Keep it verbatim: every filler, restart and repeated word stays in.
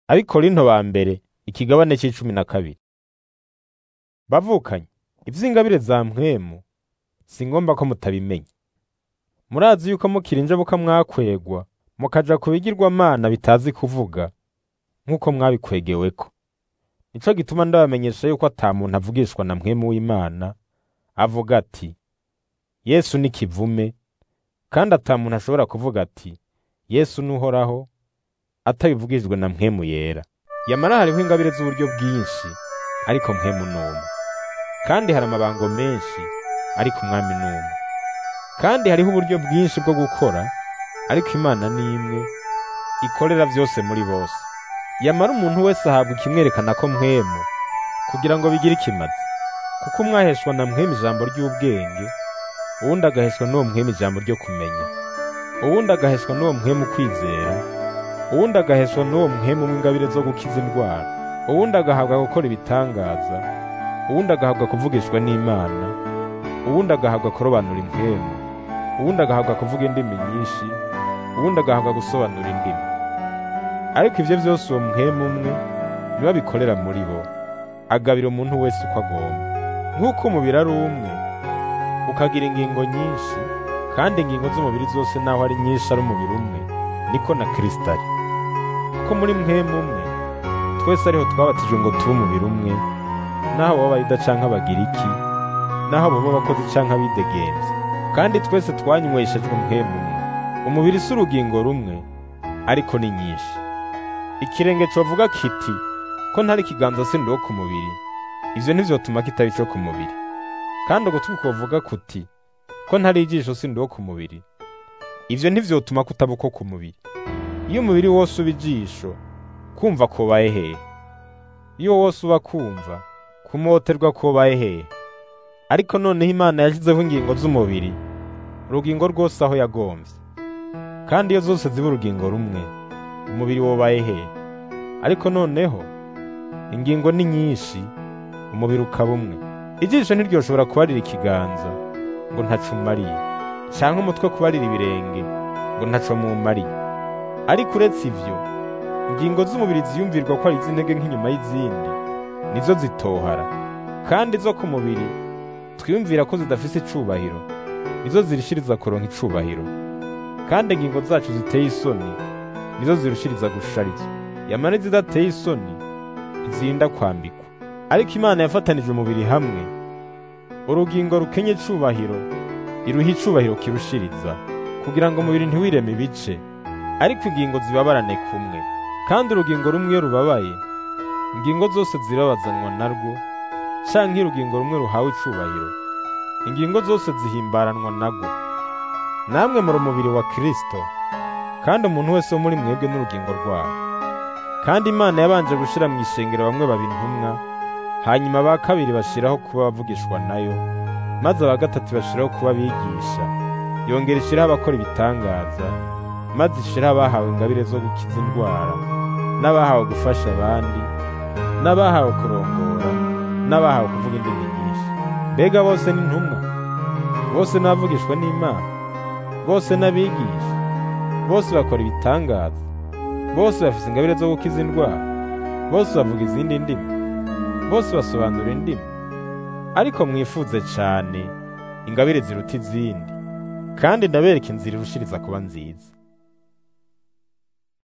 Abikorinto ba mbere ikigabane c'icumi na kabiri. Bavukanye, ivy'ingabire za mpwemu si ngomba ko mutabimenya. Murazi yuko mukiri injabuka mwakwegwa mukaja ku bigirwamana bitazi kuvuga nk'uko mwabikwegeweko. Nico gituma ndabamenyesha yuko ata muntu avugishwa na mpwemu w'Imana avuga ati Yesu ni kivume, kandi ata muntu ashobora kuvuga ati Yesu nuhoraho atabivugijwe na mpwemu yera. Yamara hariho ingabire z'uburyo bwinshi, ariko mpwemu n'umwe. Kandi hari amabango menshi, ariko umwami n'umwe. Kandi hariho uburyo bwinshi bwo gukora, ariko Imana ni imwe ikorera vyose muri bose. Yamara umuntu wese ahabwa ikimwerekana ko mpwemu, kugira ngo bigire ikimazi. Kuko umwaheshwa na mpwemu ijambo ry'ubwenge, uwundi agaheshwa n'uwo mpwemu ijambo ryo kumenya, uwundi agaheshwa n'uwo mpwemu kwizera, uwundi agaheshwa n'uwo mpwemu w'ingabire zo gukiza indwara, uwundi agahabwa gukora ibitangaza, uwundi agahabwa kuvugishwa n'Imana, uwundi agahabwa kurobanura impwemu, uwundi agahabwa kuvuga indimi nyinshi, uwundi agahabwa gusobanura indimi. Ariko ivyo vyose uwo mpwemu umwe niwe abikorera muri bo, agabira umuntu wese uko agomba. Nk'uko umubiri ari umwe, ukagira ingingo nyinshi, kandi ingingo z'umubiri zose naho ari nyinshi ari umubiri umwe, niko na Kristo ari. Kuko muri mpwemu umwe twese ariho twabatijwe ngo tube umubiri umwe, naho baba Abayuda canke Abagiriki, naho baba abakozi canke abidegemvya, kandi twese twanyweshejwe mpwemu umwe. Umubiri si urugingo rumwe, ariko ni nyinshi. Ikirenge covuga kiti ko ntari ikiganza sindi wo ku mubiri, ivyo ntivyotuma kitaba ico ku mubiri. Kandi ugutwi kovuga kuti ko ntari ijisho sindi wo ku mubiri, ivyo ntivyotuma kutaba uko ku mubiri. Iyo umubiri wose uba ijisho, kumva kobaye hehe? Iyo wose uba kumva, kumoterwa kobaye hehe? Ariko noneho Imana yashizeho ingingo z'umubiri, urugingo rwose aho yagomvye. Kandi iyo zose ziba urugingo rumwe, umubiri wobaye hehe? Ariko noneho ingingo ni nyinshi, umubiri ukaba umwe. Ijisho ntiryoshobora kubarira ikiganza ngo ntaco umariye, canke umutwe kubarira ibirenge ngo ntaco mumariye. Ariko uretse ivyo, ingingo z'umubiri ziyumvirwa ko ari iz'intege nk'inyuma y'izindi, nizo zitohara. Kandi zo ku mubiri twiyumvira ko zidafise icubahiro, nizo zirishiriza kuronka icubahiro. Kandi ingingo zacu ziteye isoni, nizo zirushiriza gusharizwa. Yamara izidateye isoni ntizirinda kwambikwa. Ariko Imana yafatanije umubiri hamwe, urugingo rukenye icubahiro iruha icubahiro kirushiriza, kugira ngo umubiri ntiwireme ibice, ariko ingingo zibabarane kumwe. Kandi urugingo rumwe iyo rubabaye, ingingo zose zirabazanwa narwo, canke iyo urugingo rumwe ruhawe icubahiro, ingingo zose zihimbaranwa narwo. Namwe muri umubiri wa Kristo, kandi umuntu wese wo muri mwebwe n'urugingo rwawo. Kandi Imana yabanje gushira mu ishengero bamwe baba intumwa, hanyuma ba kabiri bashiraho kuba bavugishwa nayo, maze aba gatatu bashiraho kuba bigisha, yongera ishiraho abakora ibitangaza, maze ishiraho abahawe ingabire zo gukiza indwara, n'abahawe gufasha abandi, n'abahawe kurongora, n'abahawe kuvuga indimi nyinshi. Mbega bose ni intumwa? Bose n'abavugishwa n'Imana? Bose n'abigisha? Bose bakora ibitangaza? Bose bafise ingabire zo gukiza indwara? Bose bavuga izindi ndimi? Bose basobanura indimi? Ariko mwifuze cane ingabire ziruta izindi, kandi ndabereka inzira irushiriza kuba nziza.